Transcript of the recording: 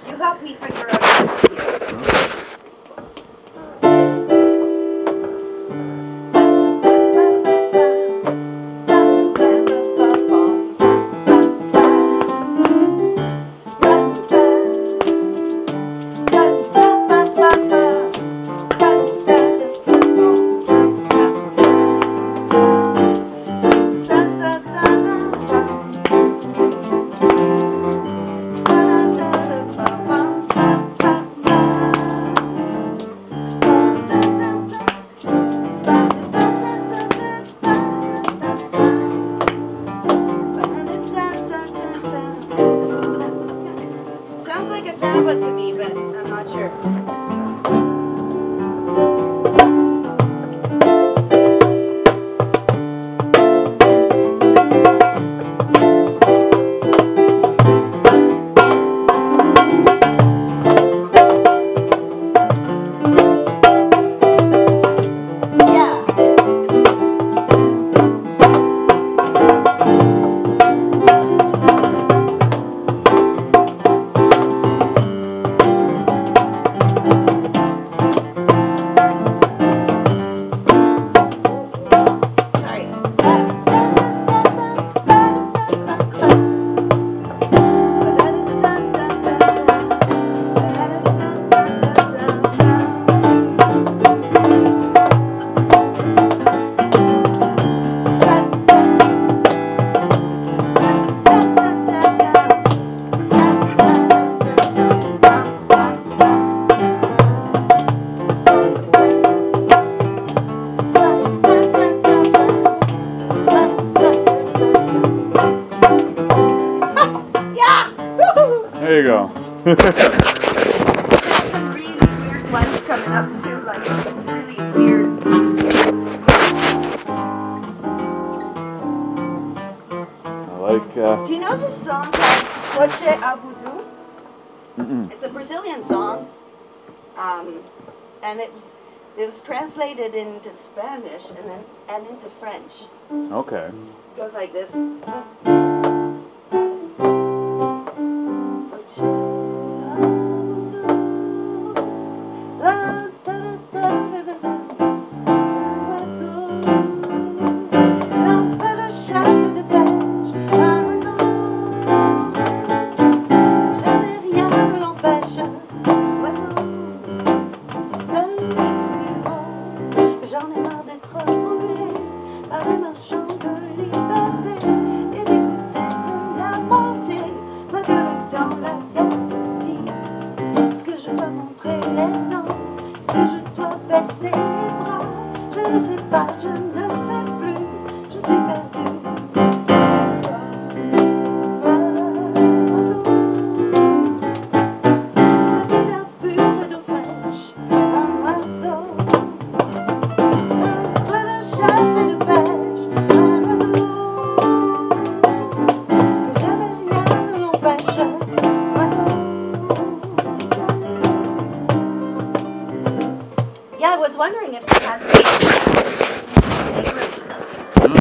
You help me figure out how to do it. Sounds like a samba to me, but I'm not sure. There you go. Some really weird ones coming up too, like really weird. I like. Do you know this song called Coche Abuzu? It's a Brazilian song, and it was translated into Spanish and into French. Okay. It goes like this. J'en ai marre d'être brûlée par les marchands de liberté et d'écouter se lamenter, ma gueule dans la gaspille. Est-ce que je dois montrer les dents? Est-ce que je dois baisser les bras? Je ne sais pas, je ne sais plus, je suis perdue. Ça fait l'air pur d'eau fraîche, un oiseau. Yeah, I was wondering if you had